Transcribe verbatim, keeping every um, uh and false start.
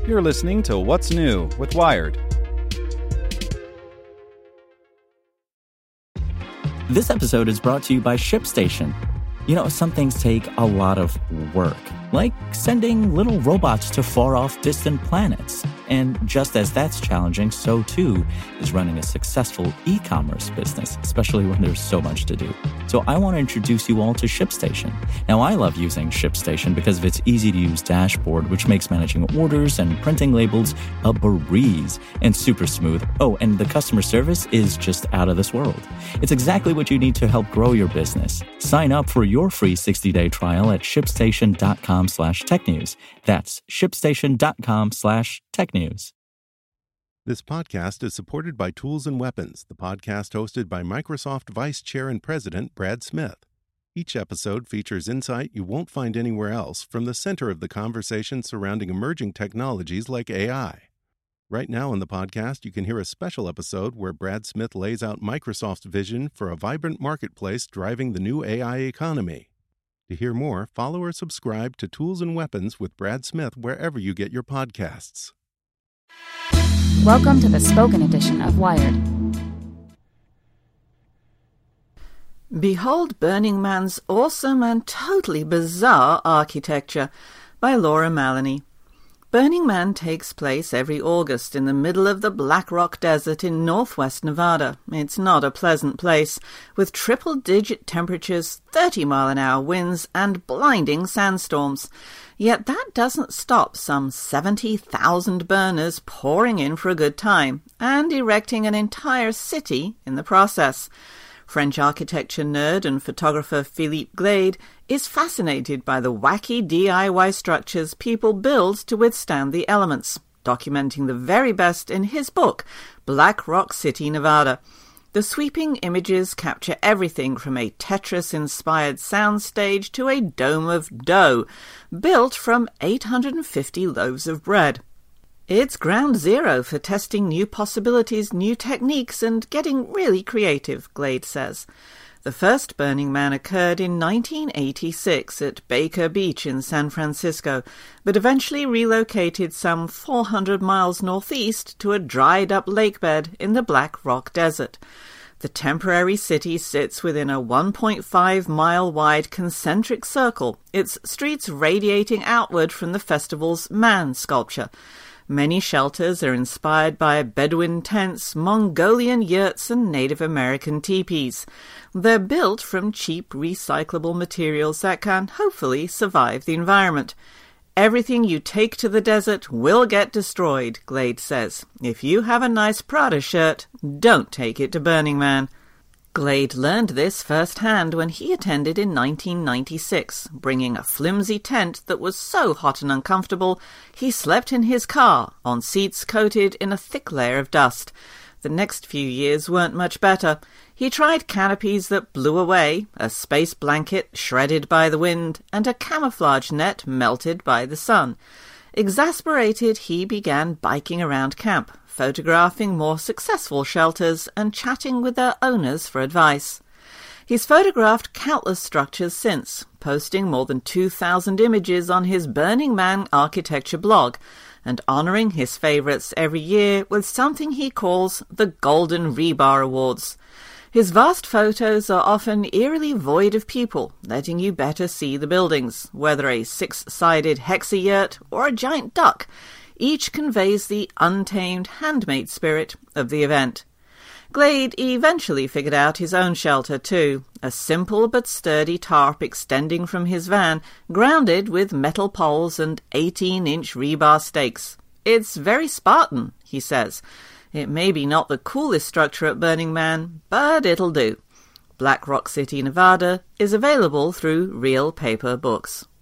You're listening to What's New with Wired. This episode is brought to you by ShipStation. You know, some things take a lot of work, like sending little robots to far-off distant planets. And just as that's challenging, so too is running a successful e-commerce business, especially when there's so much to do. So I want to introduce you all to ShipStation. Now, I love using ShipStation because of its easy-to-use dashboard, which makes managing orders and printing labels a breeze and super smooth. Oh, and the customer service is just out of this world. It's exactly what you need to help grow your business. Sign up for your free sixty-day trial at shipstation.com slash technews. That's shipstation.com slash technews. This podcast is supported by Tools and Weapons, the podcast hosted by Microsoft Vice Chair and President Brad Smith. Each episode features insight you won't find anywhere else from the center of the conversation surrounding emerging technologies like A I. Right now on the podcast, you can hear a special episode where Brad Smith lays out Microsoft's vision for a vibrant marketplace driving the new A I economy. To hear more, follow or subscribe to Tools and Weapons with Brad Smith wherever you get your podcasts. Welcome to the spoken edition of Wired. Behold Burning Man's awesome and totally bizarre architecture by Laura Maloney. Burning Man takes place every August in the middle of the Black Rock Desert in northwest Nevada. It's not a pleasant place, with triple-digit temperatures, thirty-mile-an-hour winds, and blinding sandstorms. Yet that doesn't stop some seventy thousand burners pouring in for a good time, and erecting an entire city in the process. French architecture nerd and photographer Philippe Glade is fascinated by the wacky D I Y structures people build to withstand the elements, documenting the very best in his book, Black Rock City, Nevada. The sweeping images capture everything from a Tetris-inspired soundstage to a dome of dough, built from eight hundred fifty loaves of bread. It's ground zero for testing new possibilities, new techniques, and getting really creative, Glade says. The first Burning Man occurred in nineteen eighty-six at Baker Beach in San Francisco, but eventually relocated some four hundred miles northeast to a dried-up lakebed in the Black Rock Desert. The temporary city sits within a one point five mile wide concentric circle, its streets radiating outward from the festival's man sculpture. Many shelters are inspired by Bedouin tents, Mongolian yurts, and Native American teepees. They're built from cheap, recyclable materials that can hopefully survive the environment. Everything you take to the desert will get destroyed, Glade says. If you have a nice Prada shirt, don't take it to Burning Man. Glade learned this firsthand when he attended in nineteen ninety-six, bringing a flimsy tent that was so hot and uncomfortable he slept in his car on seats coated in a thick layer of dust. The next few years weren't much better. He tried canopies that blew away, a space blanket shredded by the wind, and a camouflage net melted by the sun. Exasperated, he began biking around camp, photographing more successful shelters and chatting with their owners for advice. He's photographed countless structures since, posting more than two thousand images on his Burning Man architecture blog, and honouring his favourites every year with something he calls the Golden Rebar Awards. His vast photos are often eerily void of people, letting you better see the buildings, whether a six-sided hexayurt or a giant duck. Each conveys the untamed handmade spirit of the event. Glade eventually figured out his own shelter too, a simple but sturdy tarp extending from his van, grounded with metal poles and eighteen-inch rebar stakes. It's very Spartan, he says. It may be not the coolest structure at Burning Man, but it'll do. Black Rock City, Nevada is available through Real Paper Books.